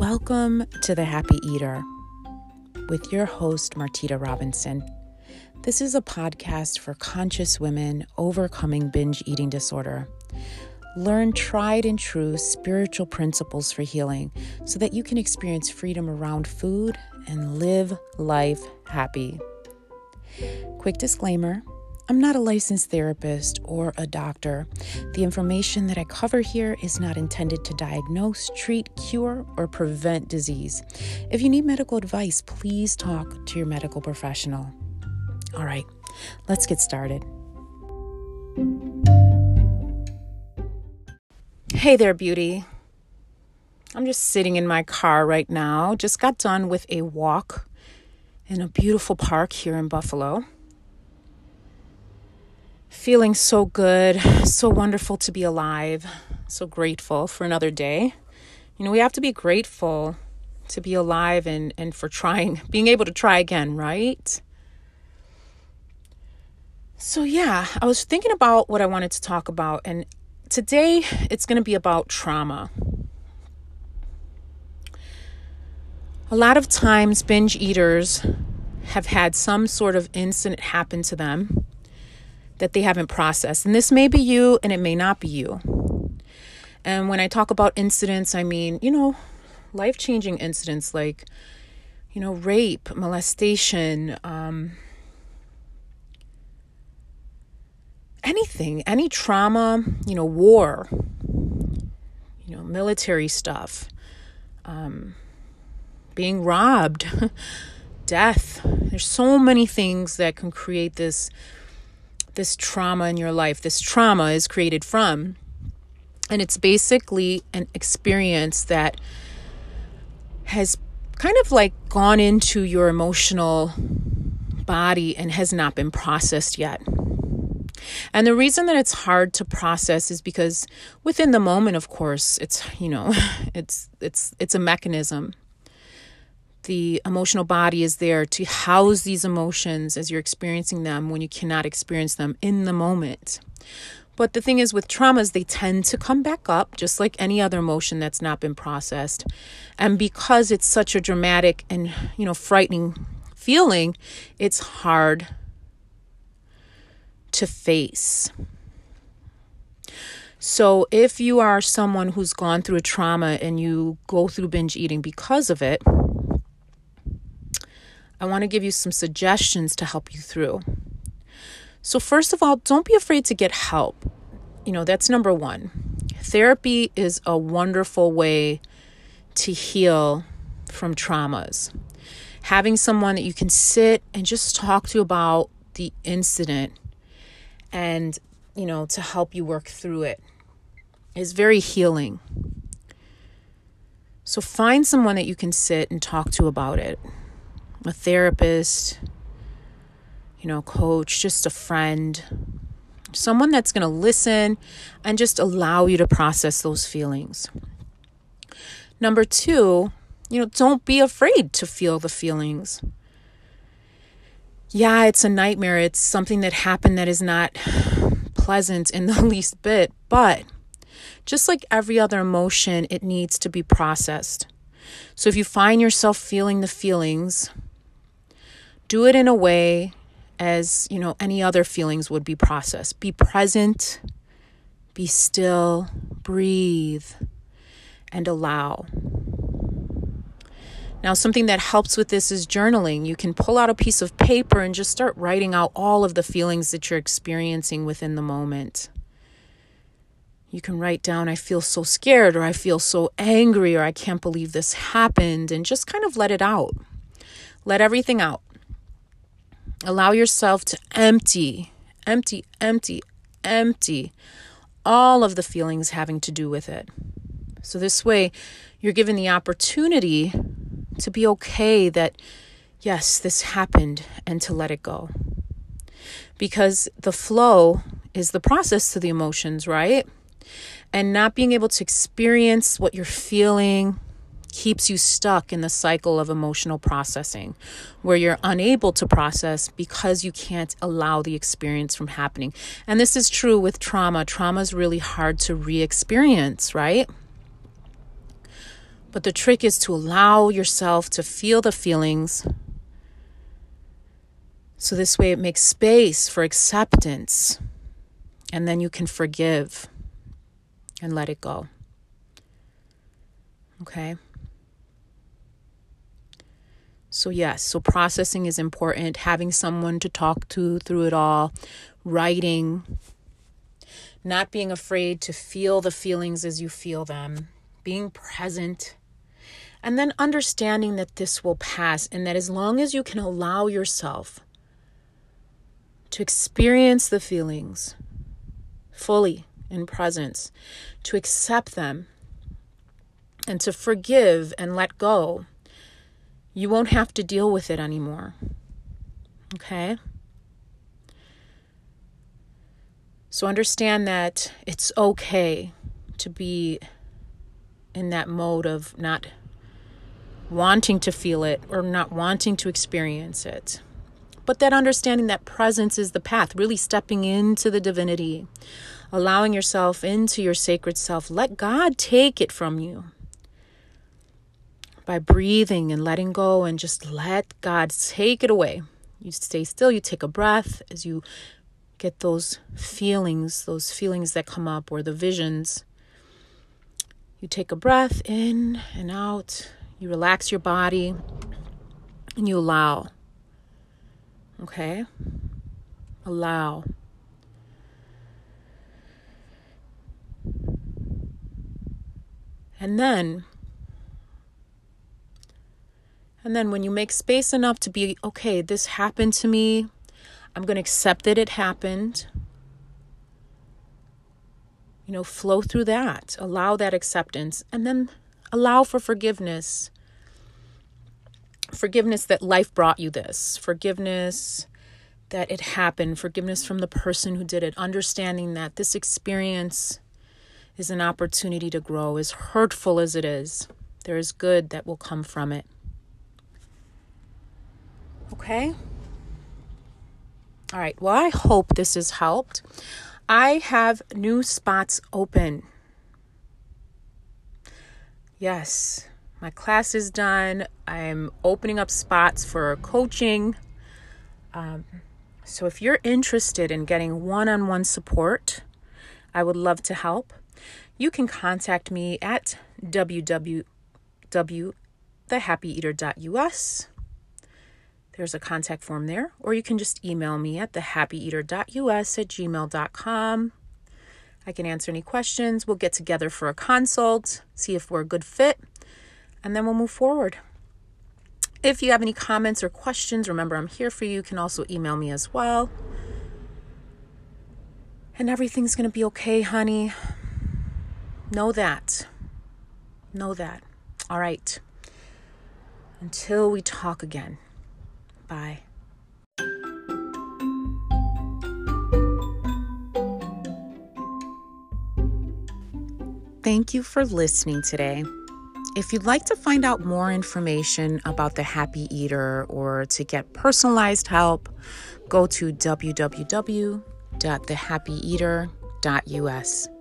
Welcome to The Happy Eater with your host, Martita Robinson. This is a podcast for conscious women overcoming binge eating disorder. Learn tried and true spiritual principles for healing so that you can experience freedom around food and live life happy. Quick disclaimer, I'm not a licensed therapist or a doctor. The information that I cover here is not intended to diagnose, treat, cure, or prevent disease. If you need medical advice, please talk to your medical professional. All right, let's get started. Hey there, beauty. I'm just sitting in my car right now. Just got done with a walk in a beautiful park here in Buffalo. Feeling so good, so wonderful to be alive, so grateful for another day. You know, we have to be grateful to be alive and for being able to try again, right? So yeah, I was thinking about what I wanted to talk about, and today it's going to be about trauma. A lot of times binge eaters have had some sort of incident happen to them that they haven't processed. And this may be you and it may not be you. And when I talk about incidents, I mean, life-changing incidents like, rape, molestation, anything, any trauma, war, military stuff, being robbed, death. There's so many things that can create this trauma in your life. This trauma is created from, and it's basically an experience that has kind of like gone into your emotional body and has not been processed yet. And the reason that it's hard to process is because within the moment, of course, it's a mechanism. The emotional body is there to house these emotions as you're experiencing them when you cannot experience them in the moment. But the thing is with traumas, they tend to come back up just like any other emotion that's not been processed. And because it's such a dramatic and, frightening feeling, it's hard to face. So if you are someone who's gone through a trauma and you go through binge eating because of it, I want to give you some suggestions to help you through. So first of all, don't be afraid to get help. That's number one. Therapy is a wonderful way to heal from traumas. Having someone that you can sit and just talk to about the incident and, to help you work through it is very healing. So find someone that you can sit and talk to about it. A therapist, coach, just a friend, someone that's going to listen and just allow you to process those feelings. Number two, don't be afraid to feel the feelings. Yeah, it's a nightmare. It's something that happened that is not pleasant in the least bit, but just like every other emotion, it needs to be processed. So if you find yourself feeling the feelings, do it in a way as, any other feelings would be processed. Be present, be still, breathe, and allow. Now, something that helps with this is journaling. You can pull out a piece of paper and just start writing out all of the feelings that you're experiencing within the moment. You can write down, I feel so scared, or I feel so angry, or I can't believe this happened, and just kind of let it out. Let everything out. Allow yourself to empty all of the feelings having to do with it. So this way, you're given the opportunity to be okay that, yes, this happened, and to let it go. Because the flow is the process to the emotions, right? And not being able to experience what you're feeling keeps you stuck in the cycle of emotional processing, where you're unable to process because you can't allow the experience from happening. And this is true with trauma. Trauma is really hard to re-experience, right? But the trick is to allow yourself to feel the feelings. So this way it makes space for acceptance. And then you can forgive and let it go. Okay? So yes, so processing is important. Having someone to talk to through it all. Writing. Not being afraid to feel the feelings as you feel them. Being present. And then understanding that this will pass. And that as long as you can allow yourself to experience the feelings fully in presence, to accept them, and to forgive and let go, you won't have to deal with it anymore. Okay? So understand that it's okay to be in that mode of not wanting to feel it or not wanting to experience it. But that understanding that presence is the path, really stepping into the divinity, allowing yourself into your sacred self. Let God take it from you by breathing and letting go, and just let God take it away. You stay still, you take a breath as you get those feelings that come up, or the visions. You take a breath in and out, you relax your body, and you allow. Okay? Allow. And then when you make space enough to be, okay, this happened to me, I'm going to accept that it happened. Flow through that. Allow that acceptance. And then allow for forgiveness. Forgiveness that life brought you this. Forgiveness that it happened. Forgiveness from the person who did it. Understanding that this experience is an opportunity to grow. As hurtful as it is, there is good that will come from it. Okay? All right. Well, I hope this has helped. I have new spots open. Yes, my class is done. I'm opening up spots for coaching. So if you're interested in getting one-on-one support, I would love to help. You can contact me at www.thehappyeater.us. There's a contact form there, or you can just email me at thehappyeater.us@gmail.com. I can answer any questions. We'll get together for a consult, see if we're a good fit, and then we'll move forward. If you have any comments or questions, remember I'm here for you. You can also email me as well. And everything's going to be okay, honey. Know that. Know that. All right. Until we talk again. Bye. Thank you for listening today. If you'd like to find out more information about the Happy Eater or to get personalized help, go to www.thehappyeater.us.